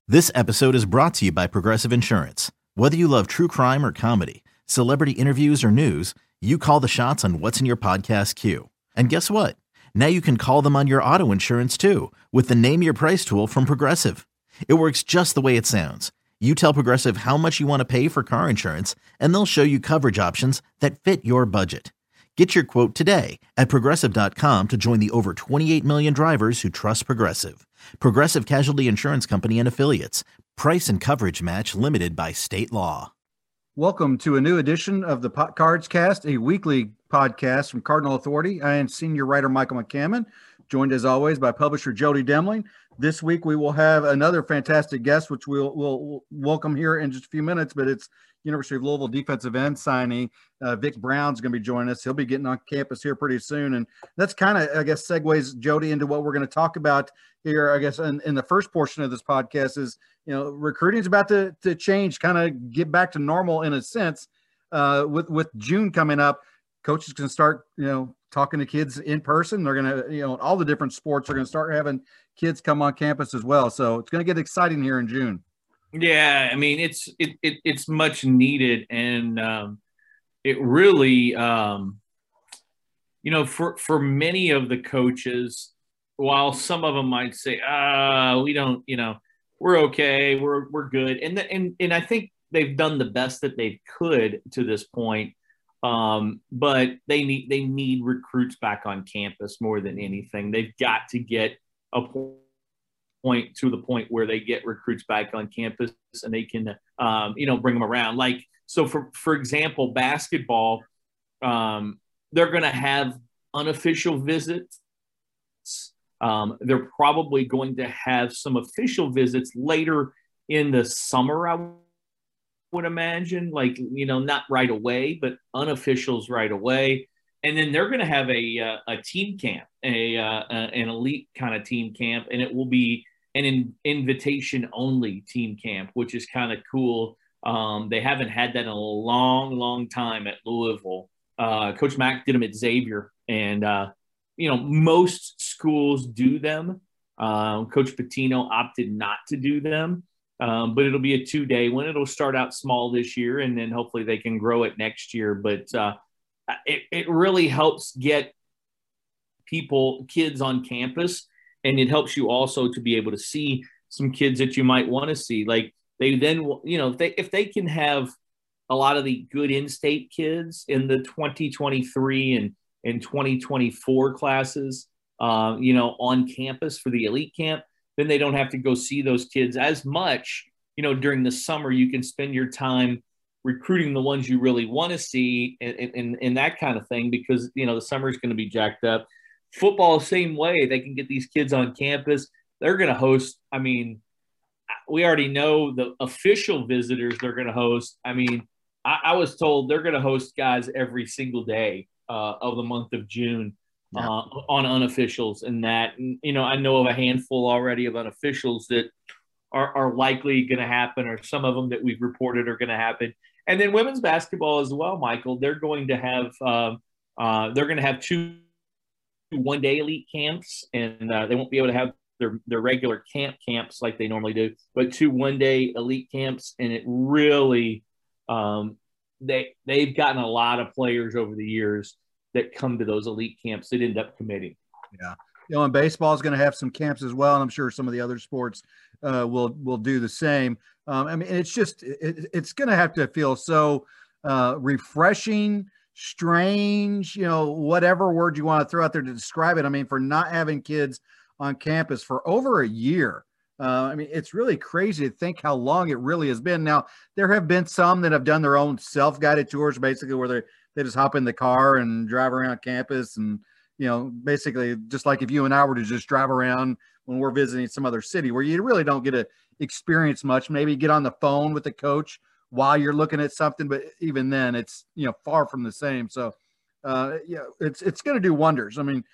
This episode is brought to you by Progressive Insurance. Whether you love true crime or comedy, celebrity interviews or news, you call the shots on what's in your podcast queue. And guess what? Now you can call them on your auto insurance too with the Name Your Price tool from Progressive. It works just the way it sounds. You tell Progressive how much you want to pay for car insurance, and they'll show you coverage options that fit your budget. Get your quote today at Progressive.com to join the over 28 million drivers who trust Progressive. Progressive Casualty Insurance Company and Affiliates. Price and coverage match limited by state law. Welcome to a new edition of the Cards Cast, a weekly podcast from Cardinal Authority. I am senior writer Michael McCammon, joined as always by publisher Jody Demling. This week we will have another fantastic guest, which we'll welcome here in just a few minutes, but it's University of Louisville defensive end signing. Vic Brown's going to be joining us. He'll be getting on campus here pretty soon. And that's kind of, I guess, segues, Jody, into what we're going to talk about here, I guess, in the first portion of this podcast is, recruiting is about to change, kind of get back to normal in a sense. With June coming up, coaches can start, talking to kids in person. They're going to, all the different sports are going to start having kids come on campus as well. So it's going to get exciting here in June. Yeah, I mean, it's much needed, and it really, for many of the coaches, while some of them might say, we don't, we're okay, we're good, and I think they've done the best that they could to this point, but they need recruits back on campus more than anything. They've got to get a to the point where they get recruits back on campus and they can, bring them around. Like, so for example, basketball, they're going to have unofficial visits. They're probably going to have some official visits later in the summer, I would imagine, like, not right away, but unofficials right away. And then they're going to have a team camp, an elite kind of team camp, and it will be an invitation-only team camp, which is kind of cool. They haven't had that in a long, long time at Louisville. Coach Mack did them at Xavier, and most schools do them. Coach Pitino opted not to do them, but it'll be a 2-day one. It'll start out small this year, and then hopefully they can grow it next year. But it really helps get kids on campus, and it helps you also to be able to see some kids that you might want to see. Like, they then, if they can have a lot of the good in-state kids in the 2023 and 2024 classes, on campus for the elite camp, then they don't have to go see those kids as much. During the summer, you can spend your time recruiting the ones you really want to see and that kind of thing, because, the summer is going to be jacked up. Football, same way. They can get these kids on campus. They're going to host. I mean, we already know the official visitors they're going to host. I mean, I was told they're going to host guys every single day of the month of June on unofficials and that. And, I know of a handful already of unofficials that are likely going to happen, or some of them that we've reported are going to happen. And then women's basketball as well, Michael. They're going to have 2 one-day elite camps, and they won't be able to have their regular camps like they normally do, but 2 one-day elite camps. And it really, they've gotten a lot of players over the years that come to those elite camps that end up committing. Yeah. And baseball is going to have some camps as well, and I'm sure some of the other sports will do the same. It's just it's going to have to feel so refreshing, strange, whatever word you want to throw out there to describe it. I mean, for not having kids on campus for over a year. It's really crazy to think how long it really has been. Now, there have been some that have done their own self-guided tours, basically, where they just hop in the car and drive around campus. And, basically just like if you and I were to just drive around when we're visiting some other city, where you really don't get to experience much, maybe get on the phone with the coach while you're looking at something, but even then it's, far from the same. So, it's going to do wonders. I mean,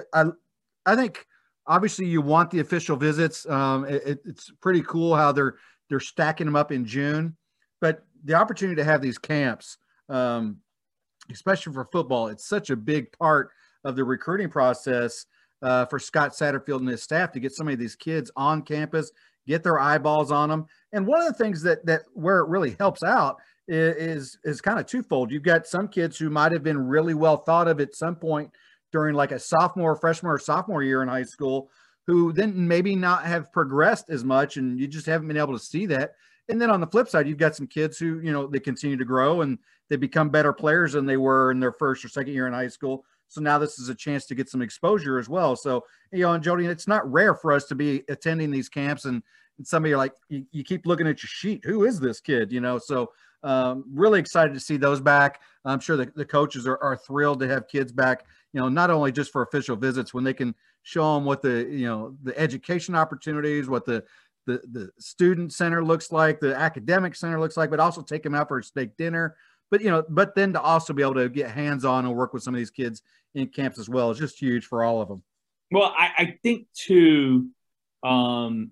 I think obviously you want the official visits. It's pretty cool how they're stacking them up in June, but the opportunity to have these camps, especially for football, it's such a big part of the recruiting process for Scott Satterfield and his staff to get some of these kids on campus, get their eyeballs on them. And one of the things that where it really helps out is kind of twofold. You've got some kids who might have been really well thought of at some point during like a freshman or sophomore year in high school, who then maybe not have progressed as much, and you just haven't been able to see that. And then on the flip side, you've got some kids who, they continue to grow and they become better players than they were in their first or second year in high school. So now this is a chance to get some exposure as well. So, and Jody, it's not rare for us to be attending these camps and somebody you're like, you keep looking at your sheet. Who is this kid? So really excited to see those back. I'm sure the coaches are thrilled to have kids back, not only just for official visits, when they can show them what the education opportunities, what the student center looks like, the academic center looks like, but also take them out for a steak dinner. But then to also be able to get hands-on and work with some of these kids in camps as well is just huge for all of them. Well, I think too, one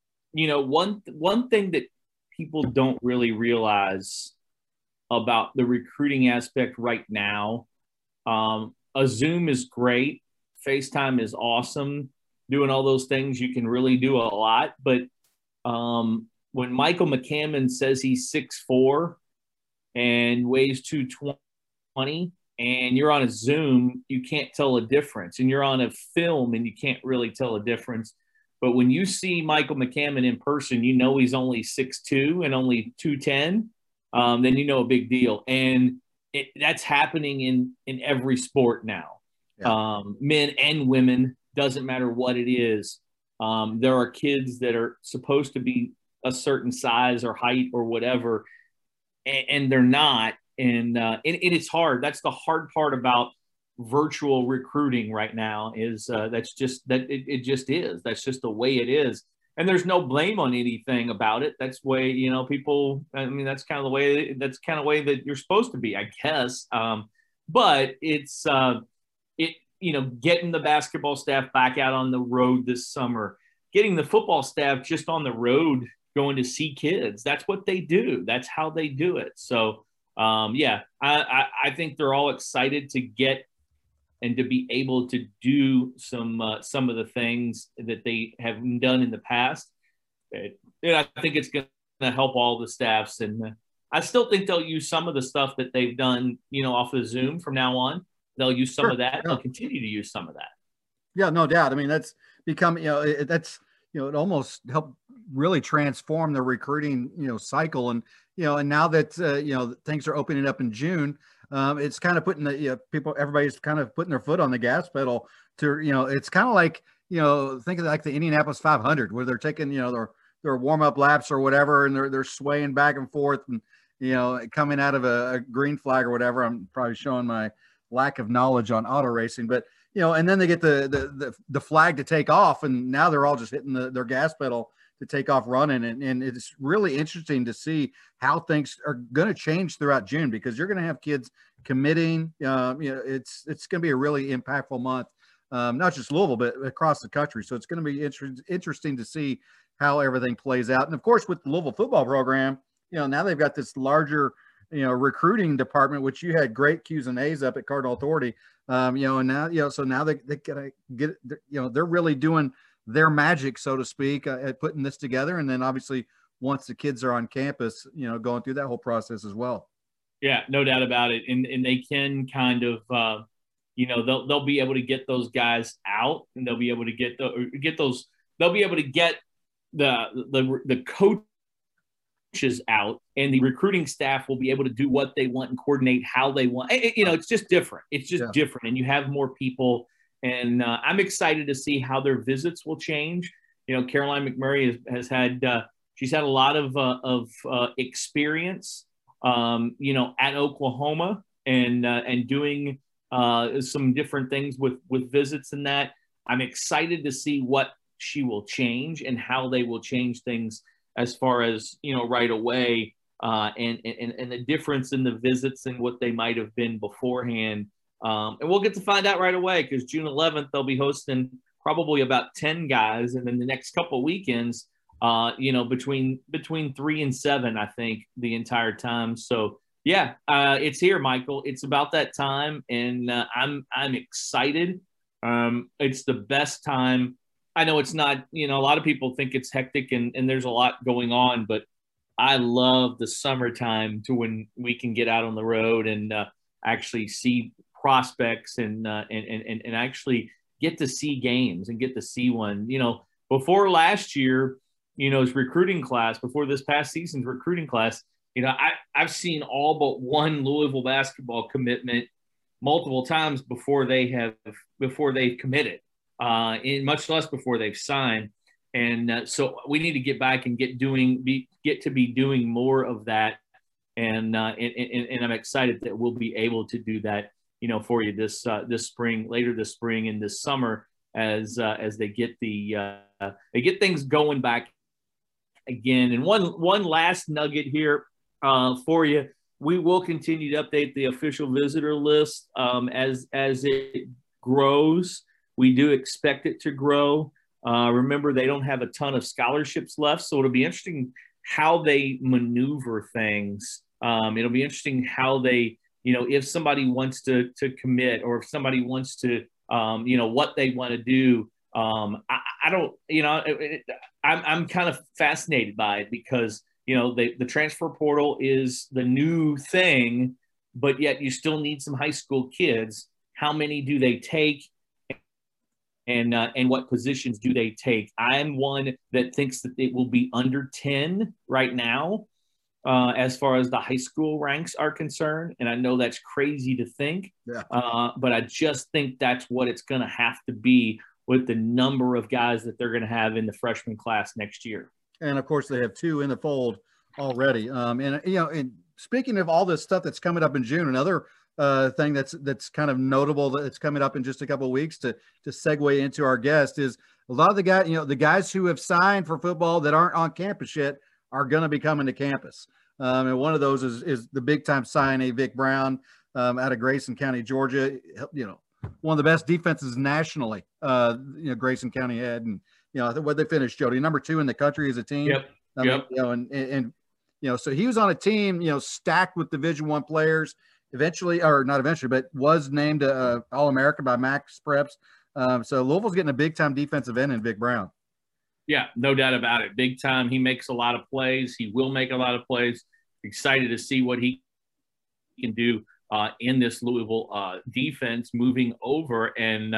thing that people don't really realize about the recruiting aspect right now, a Zoom is great. FaceTime is awesome. Doing all those things, you can really do a lot. But when Michael McCammon says he's 6'4", and weighs 220, and you're on a Zoom, you can't tell a difference. And you're on a film and you can't really tell a difference. But when you see Michael McCammon in person, he's only 6'2" and only 210, then a big deal. And that's happening in every sport now. Yeah. Men and women, doesn't matter what it is. There are kids that are supposed to be a certain size or height or whatever, and they're not. And it's hard. That's the hard part about virtual recruiting right now is that's just that it just is. That's just the way it is. And there's no blame on anything about it. That's the way, people, that's kind of the way that you're supposed to be, I guess. But it's, getting the basketball staff back out on the road this summer, getting the football staff just on the road going to see kids. That's what they do. That's how they do it. So, I think they're all excited to get and to be able to do some of the things that they have done in the past. And I think it's going to help all the staffs. And I still think they'll use some of the stuff that they've done, off of Zoom from now on. They'll use some of that. Yeah. They'll continue to use some of that. Yeah, no doubt. That's become, it almost helped really transform the recruiting, cycle. And, and now that, things are opening up in June, it's kind of putting everybody's kind of putting their foot on the gas pedal to, it's kind of like, think of like the Indianapolis 500 where they're taking, their warm up laps or whatever. And they're swaying back and forth and, coming out of a green flag or whatever. I'm probably showing my lack of knowledge on auto racing, but and then they get the flag to take off, and now they're all just hitting their gas pedal to take off running. And it's really interesting to see how things are going to change throughout June, because you're going to have kids committing. It's going to be a really impactful month, not just Louisville, but across the country. So it's going to be interesting to see how everything plays out. And of course, with the Louisville football program, now they've got this larger recruiting department, which you had great Q's and A's up at Cardinal Authority, and now, so now they gotta get, they're really doing their magic, so to speak, at putting this together. And then obviously once the kids are on campus, going through that whole process as well. Yeah, no doubt about it. And they can kind of, they'll be able to get those guys out, and they'll be able to get they'll be able to get the coaches out, and the recruiting staff will be able to do what they want and coordinate how they want. It's just different. It's just different. And you have more people, and I'm excited to see how their visits will change. Caroline McMurray has had, she's had a lot of experience, at Oklahoma and doing some different things with visits and that. I'm excited to see what she will change and how they will change things as far as, right away, and the difference in the visits and what they might have been beforehand. And we'll get to find out right away, because June 11th, they'll be hosting probably about 10 guys. And then the next couple of weekends, between 3 and 7, I think, the entire time. So yeah, it's here, Michael. It's about that time. And I'm excited. It's the best time. I know it's not, a lot of people think it's hectic and there's a lot going on, but I love the summertime to when we can get out on the road and actually see prospects and actually get to see games and get to see one. Before last year, his recruiting class, before this past season's recruiting class, I've seen all but one Louisville basketball commitment multiple times before they've committed, and much less before they've signed. And so we need to get back and get to be doing more of that. And I'm excited that we'll be able to do that, for you this spring, later this spring and this summer, as they get things going back again. And one last nugget here for you. We will continue to update the official visitor list as it grows. We do expect it to grow. Remember, they don't have a ton of scholarships left, so it'll be interesting how they maneuver things. It'll be interesting how they, if somebody wants to commit, or if somebody wants to, what they want to do. I don't, I'm kind of fascinated by it because, the transfer portal is the new thing, but yet you still need some high school kids. How many do they take? And what positions do they take? I'm one that thinks that it will be under 10 right now, as far as the high school ranks are concerned. And I know that's crazy to think, but I just think that's what it's going to have to be with the number of guys that they're going to have in the freshman class next year. And of course, they have 2 in the fold already. And speaking of all this stuff that's coming up in June, another thing that's kind of notable that's coming up in just a couple of weeks to segue into our guest is a lot of the guys who have signed for football that aren't on campus yet are going to be coming to campus. And one of those is the big time signee, Vic Brown, out of Grayson County, Georgia. One of the best defenses nationally, Grayson County had. And, I think what they finished, Jody, number 2 in the country as a team. Yep. So he was on a team, stacked with Division I players. Eventually, or not eventually, but was named All-American by Max Preps. So Louisville's getting a big-time defensive end in Vic Brown. Yeah, no doubt about it. Big time. He makes a lot of plays. He will make a lot of plays. Excited to see what he can do in this Louisville defense moving over. And,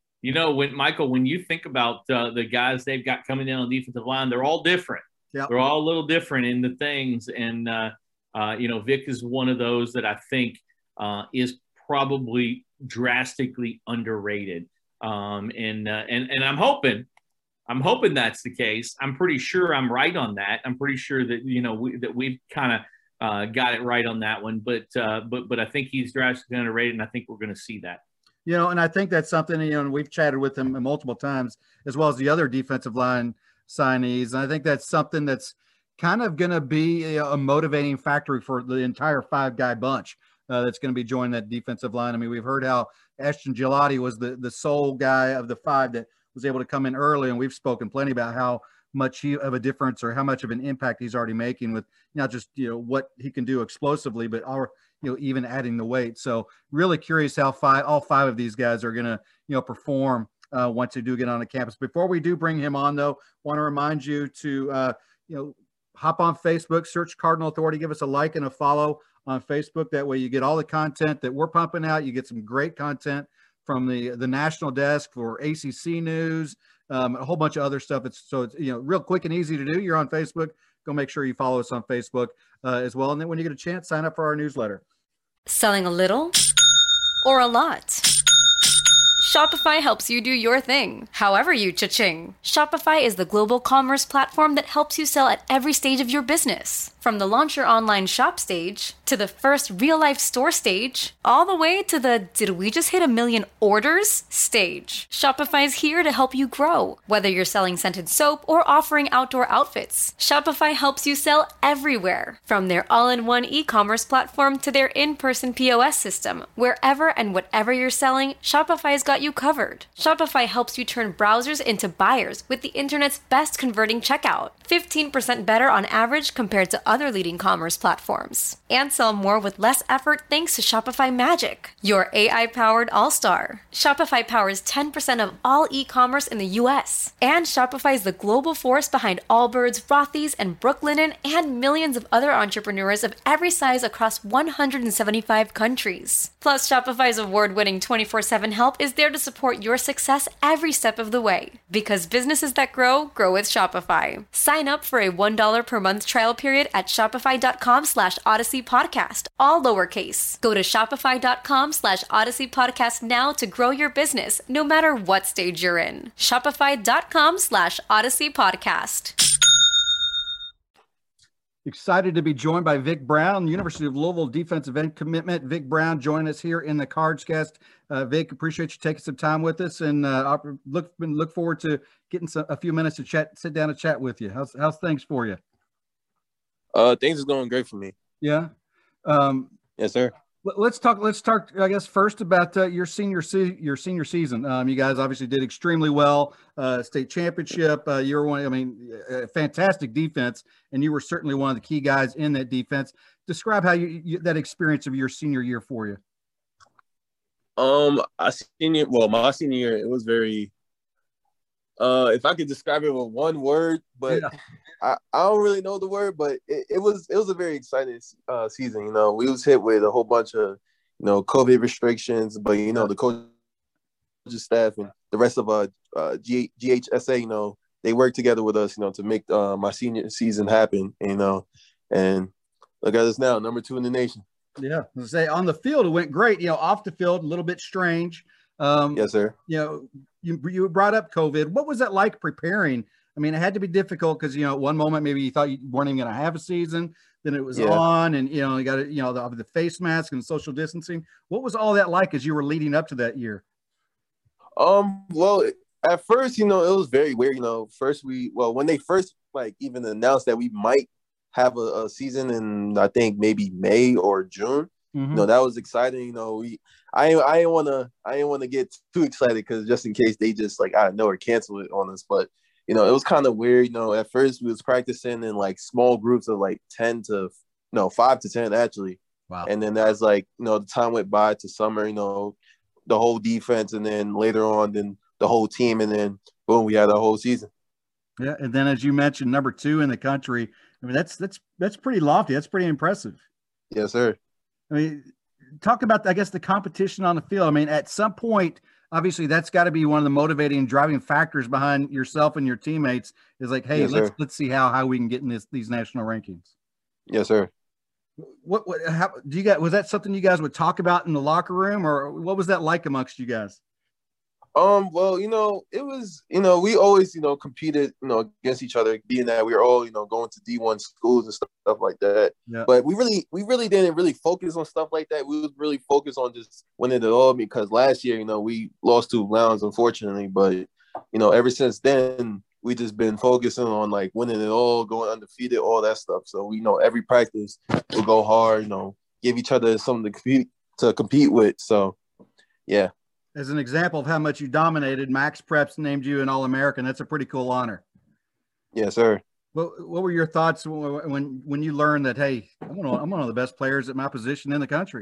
when you think about the guys they've got coming in on the defensive line, they're all different. Yep. They're all a little different in the things. And, Vic is one of those that I think is probably drastically underrated. And I'm hoping that's the case. I'm pretty sure I'm right on that. I'm pretty sure that we've kind of got it right on that one. But I think he's drastically underrated, and I think we're going to see that. And I think that's something, and we've chatted with him multiple times, as well as the other defensive line signees. And I think that's something that's kind of going to be a motivating factor for the entire 5-guy bunch that's going to be joining that defensive line. I mean, we've heard how Ashton Gelati was the sole guy of the 5 that was able to come in early, and we've spoken plenty about how much of a difference or how much of an impact he's already making with not just what he can do explosively, but even adding the weight. So really curious how all 5 of these guys are going to perform once they do get on the campus. Before we do bring him on, though, want to remind you to hop on Facebook, search Cardinal Authority, give us a like and a follow on Facebook. That way you get all the content that we're pumping out. You get some great content from the national desk for ACC news, a whole bunch of other stuff. It's real quick and easy to do. You're on Facebook. Go make sure you follow us on Facebook as well. And then when you get a chance, sign up for our newsletter. Selling a little or a lot? Shopify helps you do your thing, however you cha-ching. Shopify is the global commerce platform that helps you sell at every stage of your business. From the launch your online shop stage, to the first real-life store stage, all the way to the did we just hit 1 million orders stage. Shopify's here to help you grow. Whether you're selling scented soap or offering outdoor outfits, Shopify helps you sell everywhere. From their all-in-one e-commerce platform to their in-person POS system, wherever and whatever you're selling, Shopify's got got you covered. Shopify helps you turn browsers into buyers with the internet's best converting checkout. 15% better on average compared to other leading commerce platforms. And sell more with less effort thanks to Shopify Magic, your AI-powered all-star. Shopify powers 10% of all e-commerce in the U.S. And Shopify is the global force behind Allbirds, Rothy's, and Brooklinen, and millions of other entrepreneurs of every size across 175 countries. Plus, Shopify's award-winning 24/7 help is there to support your success every step of the way. Because businesses that grow, grow with Shopify. Sign up for a $1 per month trial period at shopify.com/Odyssey Podcast, all lowercase. Go to shopify.com/Odyssey Podcast now to grow your business, no matter what stage you're in. Shopify.com/Odyssey Podcast. Excited to be joined by Vic Brown, University of Louisville defensive end commitment. Vic Brown joining us here in the CardsCast. Vic, appreciate you taking some time with us, and look forward to getting a few minutes to sit down and chat with you. How's things for you? Things is going great for me. Yeah. Yes, sir. Let's talk. I guess first about your senior season. You guys obviously did extremely well. State championship. You were one. I mean, fantastic defense, and you were certainly one of the key guys in that defense. Describe how that experience of your senior year for you. My senior year, it was very. If I could describe it with one word, but yeah. I don't really know the word, but it was a very exciting season. You know, we was hit with a whole bunch of, COVID restrictions, but, the coaching staff and the rest of GHSA, they worked together with us, to make my senior season happen, and look at us now, number 2 in the nation. Yeah. I was gonna say, on the field, it went great. Off the field, a little bit strange. Yes, sir. You brought up COVID. What was that like preparing? I mean, it had to be difficult because, one moment maybe you thought you weren't even going to have a season. Then it was on, and, you got the face mask and social distancing. What was all that like as you were leading up to that year? Well, at first, it was very weird. When they first even announced that we might have a season in, I think maybe May or June, that was exciting. I didn't want to get too excited because just in case they just out of nowhere cancel it on us, but it was kind of weird. At first we was practicing in small groups of 5 to 10 actually. Wow. And then as the time went by to summer, the whole defense, and then later on, then the whole team, and then boom, we had a whole season. Yeah, and then as you mentioned, number 2 in the country. I mean, that's pretty lofty. That's pretty impressive. Yes, sir. I mean, talk about, I guess, the competition on the field. I mean, at some point, obviously, that's got to be one of the motivating and driving factors behind yourself and your teammates. Is hey, yes, let's see how we can get in these national rankings. Yes, sir. How do you guys? Was that something you guys would talk about in the locker room, or what was that like amongst you guys? Well, it was, we always, competed, against each other, being that we were all, going to D1 schools and stuff like that. Yeah. But we really didn't really focus on stuff like that. We was really focused on just winning it all, because last year, we lost to Lowndes, unfortunately. But, ever since then, we just been focusing on winning it all, going undefeated, all that stuff. So we every practice we'll go hard, give each other something to compete with. So, yeah. As an example of how much you dominated, Max Preps named you an All-American. That's a pretty cool honor. Yes, sir. What were your thoughts when you learned that, hey, I'm one of the best players at my position in the country?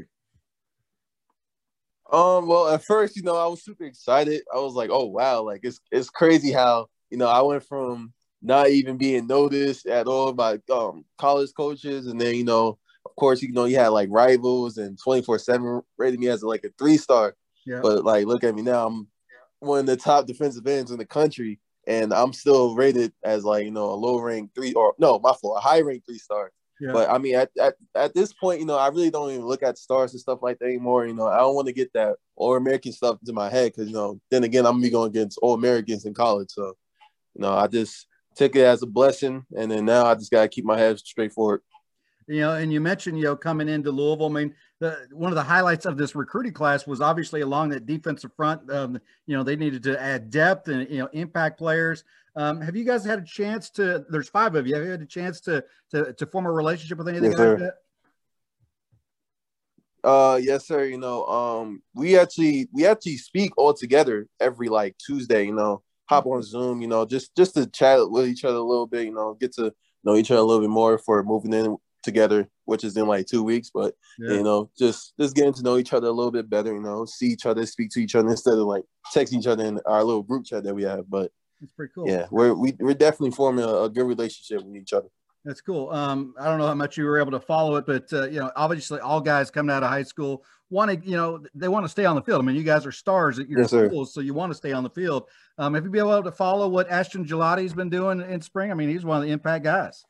Well, at first, I was super excited. I was like, oh, wow. It's crazy how, I went from not even being noticed at all by college coaches. And then, of course, you had rivals, and 24/7 rated me as a 3-star. Yeah. But look at me now. I'm one of the top defensive ends in the country, and I'm still rated as a low-ranked a high-ranked 3-star. Yeah. But I mean, at this point, I really don't even look at stars and stuff like that anymore. I don't want to get that All-American stuff into my head because then again, I'm gonna be going against All-Americans in college. So, I just took it as a blessing, and then now I just gotta keep my head straight forward. And you mentioned, coming into Louisville. I mean, one of the highlights of this recruiting class was obviously along that defensive front. They needed to add depth and, impact players. Have you guys had a chance to, there's 5 of you, have you had a chance to form a relationship with any of the guys yet? Yes, sir. We actually speak all together every like Tuesday. Hop on Zoom. Just to chat with each other a little bit. Get to know each other a little bit more for moving in together, which is in like 2 weeks. But Yeah. just getting to know each other a little bit better. See each other, speak to each other instead of like texting each other in our little group chat that we have. But It's pretty cool. yeah, we're definitely forming a good relationship with each other. That's cool. I don't know how much you were able to follow it, but obviously all guys coming out of high school want to, they want to stay on the field. I mean, you guys are stars at your Yes, sir. schools, so you want to stay on the field. Have you been able to follow what Ashton Gelati's been doing in spring? I mean, he's one of the impact guys.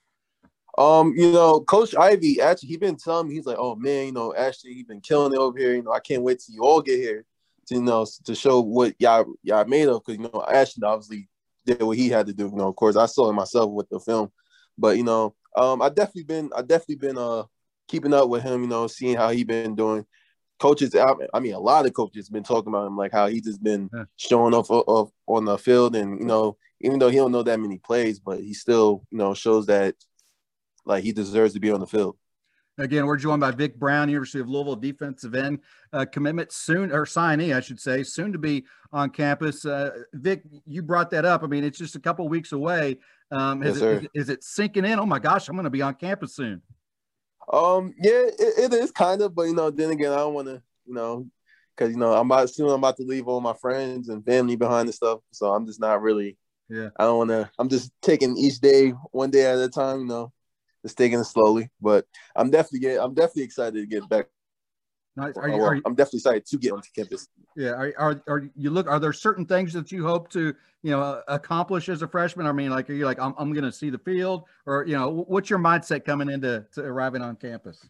Coach Ivy actually, he been telling me, he's like, oh man, Ashton, he's been killing it over here. I can't wait till you all get here to show what y'all made of. Because Ashton obviously did what he had to do. Of course, I saw it myself with the film. But I definitely been keeping up with him. Seeing how he been doing. Coaches, I mean, a lot of coaches been talking about him, like how he just been showing off on the field, and even though he don't know that many plays, but he still shows that like he deserves to be on the field. Again, we're joined by Vic Brown, University of Louisville defensive end, commitment soon, or signee, I should say, soon to be on campus. Vic, you brought that up. I mean, it's just a couple of weeks away. Yes, sir. Is it sinking in? Oh my gosh, I'm going to be on campus soon. Yeah, it is kind of, but then again, I don't want to, because I'm about to leave all my friends and family behind and stuff. So I'm just not really. Yeah. I don't want to. I'm just taking each day, one day at a time. Just taking it slowly. But I'm definitely excited to get back. Nice. I'm definitely excited to get onto campus. Yeah. Are there certain things that you hope to, accomplish as a freshman? I mean, like, are you like, I'm going to see the field, or, what's your mindset coming into arriving on campus?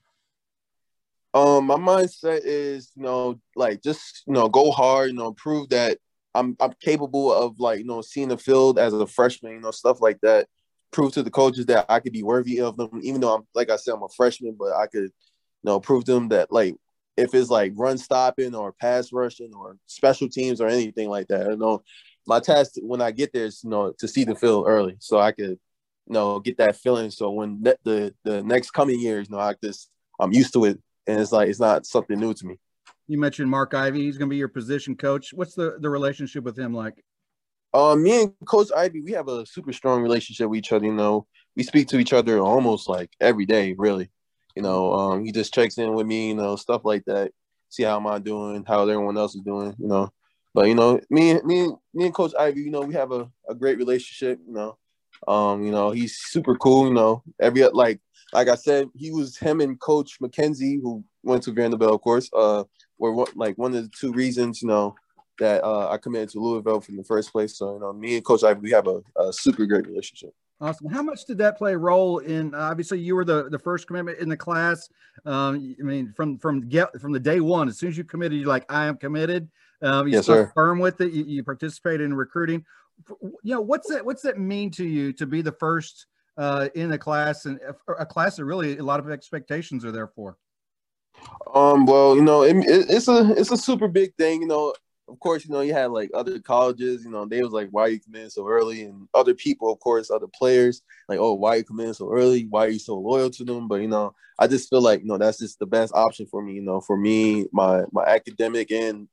My mindset is, just, go hard, prove that I'm capable of like, seeing the field as a freshman, stuff like that. Prove to the coaches that I could be worthy of them, even though like I said, I'm a freshman, but I could, prove to them that like, if it's like run stopping or pass rushing or special teams or anything like that, my task when I get there is, to see the field early so I could, get that feeling. So when the next coming years, I'm used to it. And it's like, it's not something new to me. You mentioned Mark Ivy. He's going to be your position coach. What's the relationship with him like? Me and Coach Ivy, we have a super strong relationship with each other. We speak to each other almost like every day, really. He just checks in with me, stuff like that. See how am I doing, how everyone else is doing, But me and Coach Ivy, we have a great relationship. He's super cool. Like I said, him and Coach McKenzie, who went to Vanderbilt, of course, were one of the two reasons, that I committed to Louisville from the first place. So, me and Coach Ivy, we have a super great relationship. Awesome. How much did that play a role in? Obviously, you were the first commitment in the class. I mean, from the day one, as soon as you committed, you're like, I am committed. You yes, stuck sir. firm with it. You participated in recruiting. What's that mean to you to be the first in the class, and a class that really a lot of expectations are there for? Well, it's a super big thing. Of course, you had like other colleges, they was like, why are you committing so early? And other people, of course, other players, like, oh, why are you committing so early? Why are you so loyal to them? But, I just feel like, that's just the best option for me, for me, my academic and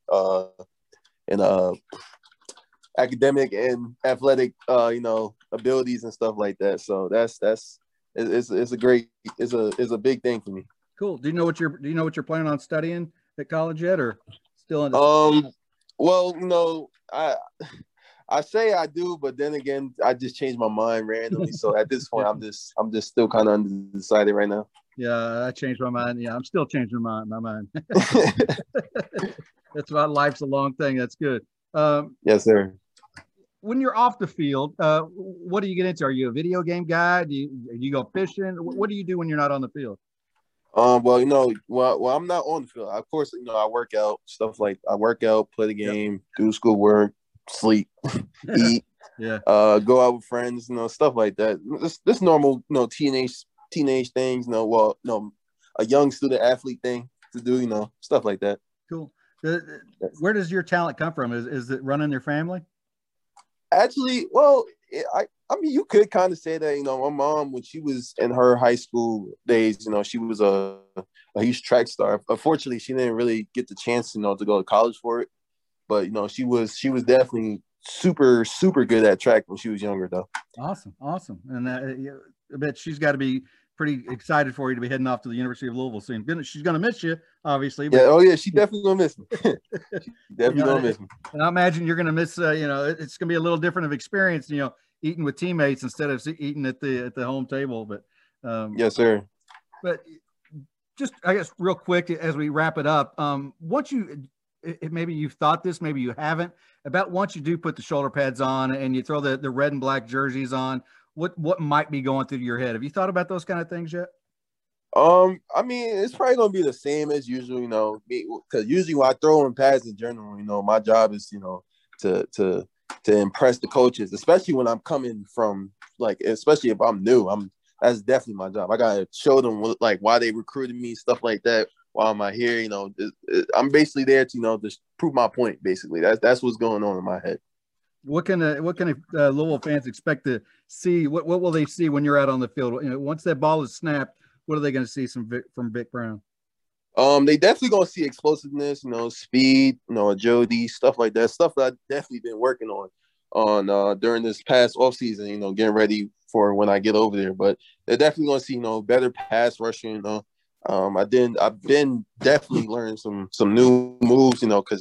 academic and athletic, abilities and stuff like that. So it's a big thing for me. Cool. Do you know what you're planning on studying at college yet, or still in the Well, I say I do, but then again, I just changed my mind randomly. So at this point, I'm just still kind of undecided right now. Yeah, I changed my mind. Yeah, I'm still changing my mind. That's why life's a long thing. That's good. Yes, sir. When you're off the field, what do you get into? Are you a video game guy? Do you go fishing? What do you do when you're not on the field? Well, I'm not on the field. Of course, I work out, stuff like I work out, play the game, do schoolwork, sleep, eat, yeah, go out with friends, stuff like that. This normal, teenage things, a young student athlete thing to do, stuff like that. Cool. Where does your talent come from? Is it running your family? Actually, well, I mean, you could kind of say that. My mom, when she was in her high school days, she was a huge track star. Unfortunately, she didn't really get the chance, to go to college for it. But she was definitely super, super good at track when she was younger, though. Awesome. And I bet she's got to be pretty excited for you to be heading off to the University of Louisville soon. She's going to miss you, obviously. But... Yeah, oh yeah, she definitely going to miss me. Definitely going to miss me. And I imagine you're going to miss, it's going to be a little different of experience, eating with teammates instead of eating at the home table. But yes, sir. But just, I guess, real quick as we wrap it up, once maybe you've thought this, maybe you haven't, about once you do put the shoulder pads on and you throw the red and black jerseys on, what might be going through your head? Have you thought about those kind of things yet? I mean, it's probably gonna be the same as usual, because usually when I throw in pads in general, my job is, to impress the coaches, especially when I'm coming from, especially if I'm new. That's definitely my job. I gotta show them why they recruited me, stuff like that. Why am I here? I'm basically there to just prove my point. Basically, that's what's going on in my head. What can Louisville fans expect to see? What will they see when you're out on the field? Once that ball is snapped, what are they going to see from Vic Brown? They definitely going to see explosiveness, speed, agility, stuff like that. Stuff that I've definitely been working on during this past offseason, getting ready for when I get over there. But they're definitely going to see, better pass rushing, I've been definitely learning some new moves, because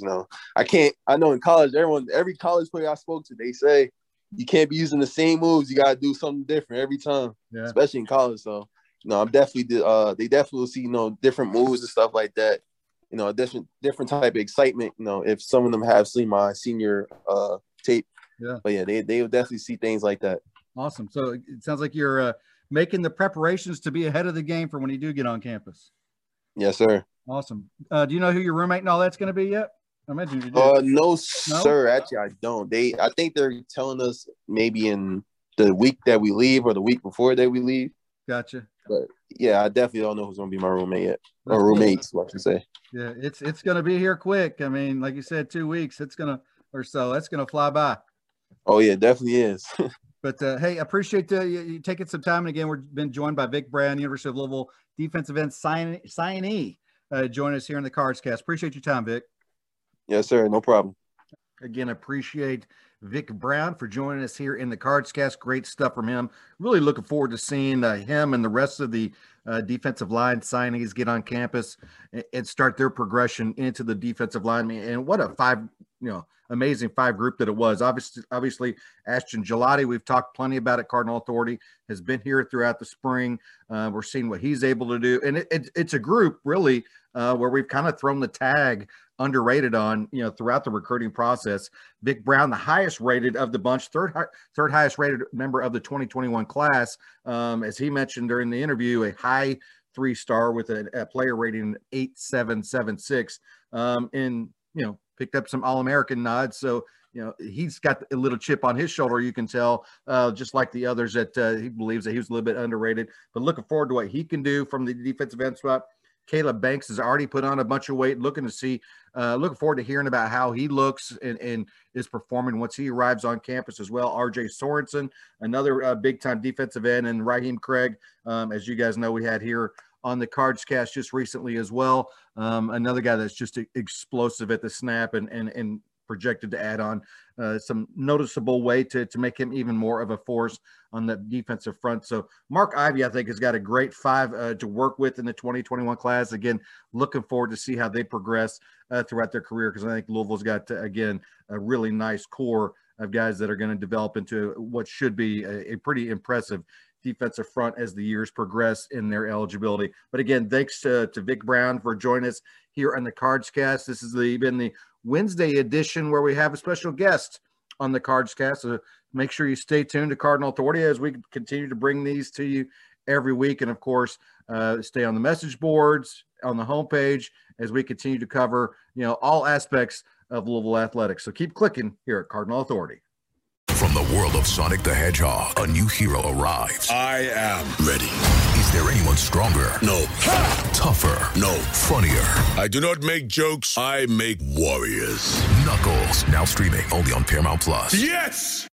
I know in college, every college player I spoke to, they say you can't be using the same moves. You got to do something different every time, especially in college. So, I'm definitely, they definitely will see, different moves and stuff like that. A different type of excitement, if some of them have seen my senior tape. Yeah. But yeah, they will definitely see things like that. Awesome. So it sounds like you're making the preparations to be ahead of the game for when you do get on campus. Yes, sir. Awesome. Do you know who your roommate and all that's going to be yet? I imagine you do. No, sir. Actually, I don't. I think they're telling us maybe in the week that we leave or the week before that we leave. Gotcha. But yeah, I definitely don't know who's going to be my roommate yet. Or roommates, what you say. Yeah, it's going to be here quick. I mean, like you said, 2 weeks. That's going to fly by. Oh yeah, definitely is. But hey, I appreciate you taking some time. And again, we've been joined by Vic Brown, University of Louisville defensive end signee, joining us here in the Cards Cast. Appreciate your time, Vic. Yes, sir. No problem. Again, appreciate Vic Brown for joining us here in the Cards Cast. Great stuff from him. Really looking forward to seeing him and the rest of the defensive line signees get on campus and start their progression into the defensive line. And what a amazing five group that it was. Obviously, Ashton Gelati, we've talked plenty about it. Cardinal Authority has been here throughout the spring. We're seeing what he's able to do. And it's a group really where we've kind of thrown the tag underrated on, throughout the recruiting process. Vic Brown, the highest rated of the bunch, third highest rated member of the 2021 class. As he mentioned during the interview, a high 3-star with a player rating 8.776. And, picked up some All-American nods. So, he's got a little chip on his shoulder, you can tell, just like the others that he believes that he was a little bit underrated. But looking forward to what he can do from the defensive end spot. Caleb Banks has already put on a bunch of weight, looking forward to hearing about how he looks and is performing once he arrives on campus as well. RJ Sorensen, another big-time defensive end, and Raheem Craig, as you guys know, we had here on the Cards Cast just recently as well. Another guy that's just explosive at the snap and projected to add on some noticeable way to make him even more of a force on the defensive front. So Mark Ivey, I think, has got a great 5 to work with in the 2021 class. Again, looking forward to see how they progress throughout their career, because I think Louisville's got, again, a really nice core of guys that are going to develop into what should be a pretty impressive defensive front as the years progress in their eligibility. But again, thanks to Vic Brown for joining us here on the Cards Cast. This has been the Wednesday edition where we have a special guest on the Cards Cast. So make sure you stay tuned to Cardinal Authority as we continue to bring these to you every week. And of course, stay on the message boards, on the homepage, as we continue to cover, all aspects of Louisville athletics. So keep clicking here at Cardinal Authority. From the world of Sonic the Hedgehog, a new hero arrives. I am ready. Is there anyone stronger? No. Tougher? No. Funnier? I do not make jokes. I make warriors. Knuckles, now streaming only on Paramount+. Yes!